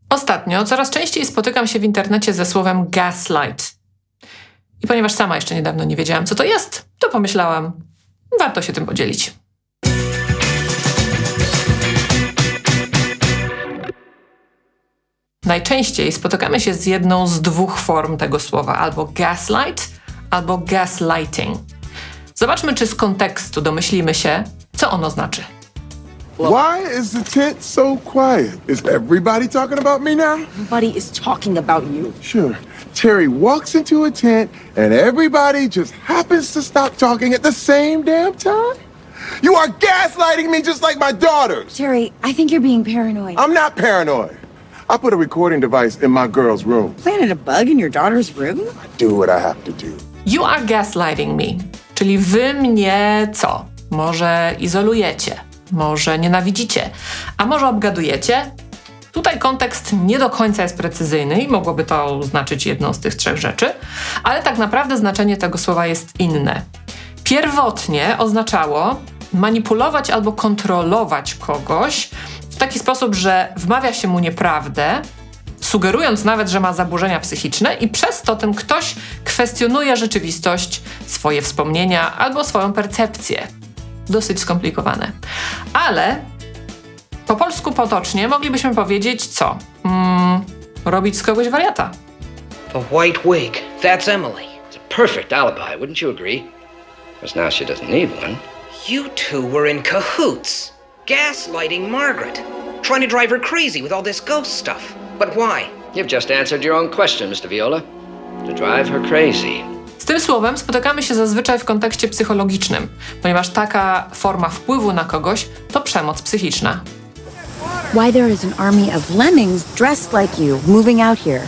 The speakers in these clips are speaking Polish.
Ostatnio coraz częściej spotykam się w internecie ze słowem gaslight. I ponieważ sama jeszcze niedawno nie wiedziałam, co to jest, to pomyślałam, warto się tym podzielić. Najczęściej spotykamy się z jedną z dwóch form tego słowa, albo gaslight, albo gaslighting. Zobaczmy, czy z kontekstu domyślimy się, co ono znaczy. Why is the tent so quiet? Is everybody talking about me now? Everybody is talking about you. Sure. Terry walks into a tent and everybody just happens to stop talking at the same damn time? You are gaslighting me just like my daughters. Terry, I think you're being paranoid. I'm not paranoid. I put a recording device in my girl's room. Planted a bug in your daughter's room? I do what I have to do. You are gaslighting me, czyli wy mnie co? Może izolujecie, może nienawidzicie, a może obgadujecie? Tutaj kontekst nie do końca jest precyzyjny i mogłoby to znaczyć jedną z tych trzech rzeczy, ale tak naprawdę znaczenie tego słowa jest inne. Pierwotnie oznaczało manipulować albo kontrolować kogoś w taki sposób, że wmawia się mu nieprawdę, sugerując nawet, że ma zaburzenia psychiczne i przez to ten ktoś kwestionuje rzeczywistość, swoje wspomnienia albo swoją percepcję. Dosyć skomplikowane. Ale po polsku potocznie moglibyśmy powiedzieć co? Robić z kogoś wariata. The white wig. That's Emily. It's a perfect alibi, wouldn't you agree? Because now she doesn't need one. You two were in cahoots. Gaslighting Margaret. Trying to drive her crazy with all this ghost stuff. But why? You've just answered your own question, Mr. Viola. To drive her crazy. Z tym słowem spotykamy się zazwyczaj w kontekście psychologicznym, ponieważ taka forma wpływu na kogoś to przemoc psychiczna. Why there is an army of lemmings dressed like you moving out here?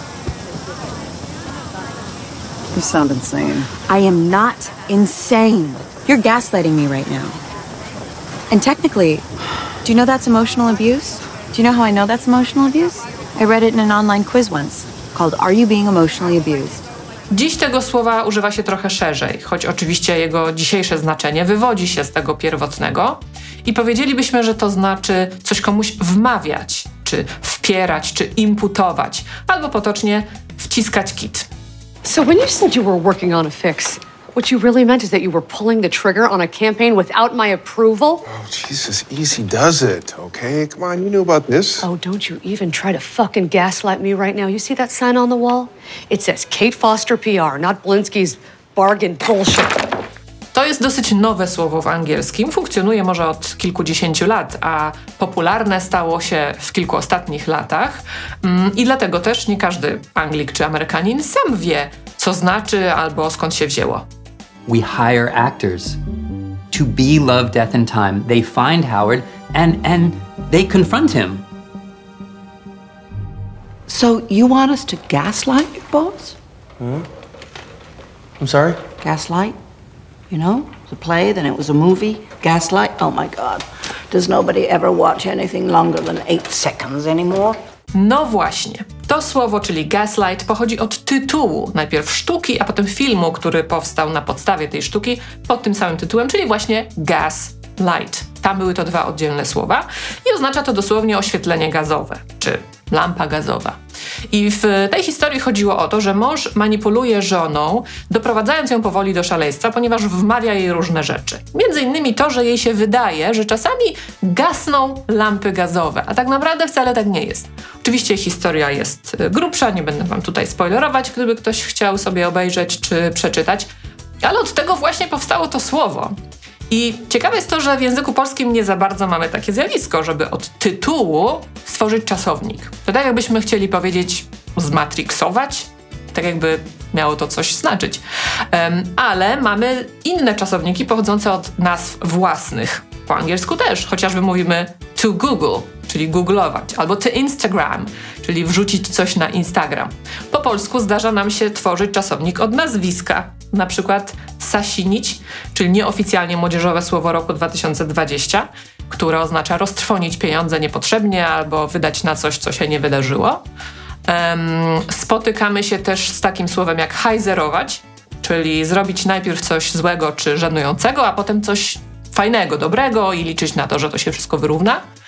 You sound insane. I am not insane. You're gaslighting me right now. And technically, do you know that's emotional abuse? Do you know how I know that's emotional abuse? I read it in an online quiz once called Are You Being Emotionally Abused? Dziś tego słowa używa się trochę szerzej, choć oczywiście jego dzisiejsze znaczenie wywodzi się z tego pierwotnego i powiedzielibyśmy, że to znaczy coś komuś wmawiać, czy wpierać, czy imputować, albo potocznie wciskać kit. So when you said you were working on a fix, what you really meant is that you were pulling the trigger on a campaign without my approval? Oh, Jesus, easy does it, okay? Come on, you knew about this. Oh, don't you even try to fucking gaslight me right now. You see that sign on the wall? It says Kate Foster PR, not Blinsky's bargain bullshit. To jest dosyć nowe słowo w angielskim, funkcjonuje może od kilkudziesięciu lat, a popularne stało się w kilku ostatnich latach i dlatego też nie każdy Anglik czy Amerykanin sam wie, co znaczy albo skąd się wzięło. We hire actors to be Love, Death and Time. They find Howard and they confront him. So you want us to gaslight your boss? I'm sorry? Gaslight? You know, the play, then it was a movie. Gaslight? Oh my God. Does nobody ever watch anything longer than 8 seconds anymore? No właśnie. To słowo, czyli gaslight, pochodzi od tytułu najpierw sztuki, a potem filmu, który powstał na podstawie tej sztuki pod tym samym tytułem, czyli właśnie gaslight. Tam były to dwa oddzielne słowa i oznacza to dosłownie oświetlenie gazowe, czy lampa gazowa. I w tej historii chodziło o to, że mąż manipuluje żoną, doprowadzając ją powoli do szaleństwa, ponieważ wmawia jej różne rzeczy. Między innymi to, że jej się wydaje, że czasami gasną lampy gazowe, a tak naprawdę wcale tak nie jest. Oczywiście historia jest grubsza, nie będę wam tutaj spoilerować, gdyby ktoś chciał sobie obejrzeć czy przeczytać, ale od tego właśnie powstało to słowo. I ciekawe jest to, że w języku polskim nie za bardzo mamy takie zjawisko, żeby od tytułu stworzyć czasownik. To tak jakbyśmy chcieli powiedzieć zmatriksować, tak jakby miało to coś znaczyć. Ale mamy inne czasowniki pochodzące od nazw własnych. Po angielsku też, chociażby mówimy to Google, czyli googlować, albo to Instagram, czyli wrzucić coś na Instagram. Po polsku zdarza nam się tworzyć czasownik od nazwiska, na przykład sasinić, czyli nieoficjalnie młodzieżowe słowo roku 2020, które oznacza roztrwonić pieniądze niepotrzebnie albo wydać na coś, co się nie wydarzyło. Spotykamy się też z takim słowem jak hajzerować, czyli zrobić najpierw coś złego czy żenującego, a potem coś fajnego, dobrego i liczyć na to, że to się wszystko wyrówna.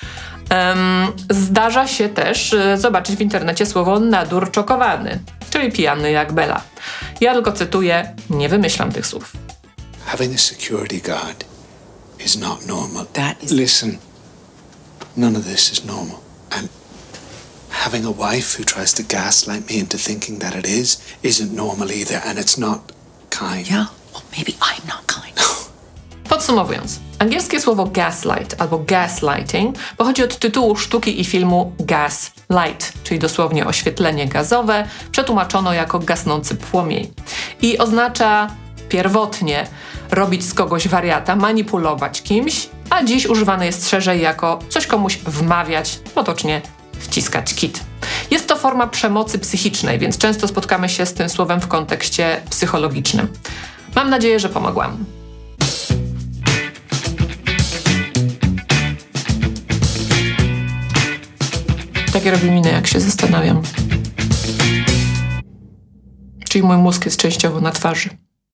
Zdarza się też zobaczyć w internecie słowo nadurczokowany, czyli pijany jak Bela. Ja tylko cytuję, nie wymyślam tych słów. Having a security guard is not normal. That is... Listen, none of this is normal. And having a wife who tries to gaslight me into thinking that it isn't normal either, and it's not kind. Yeah, well, maybe I'm not kind. Podsumowując, angielskie słowo gaslight albo gaslighting pochodzi od tytułu sztuki i filmu Gaslight, czyli dosłownie oświetlenie gazowe, przetłumaczono jako gasnący płomień. I oznacza pierwotnie robić z kogoś wariata, manipulować kimś, a dziś używane jest szerzej jako coś komuś wmawiać, potocznie wciskać kit. Jest to forma przemocy psychicznej, więc często spotkamy się z tym słowem w kontekście psychologicznym. Mam nadzieję, że pomogłam. Takie robi miny, jak się zastanawiam. Czyli mój mózg jest częściowo na twarzy.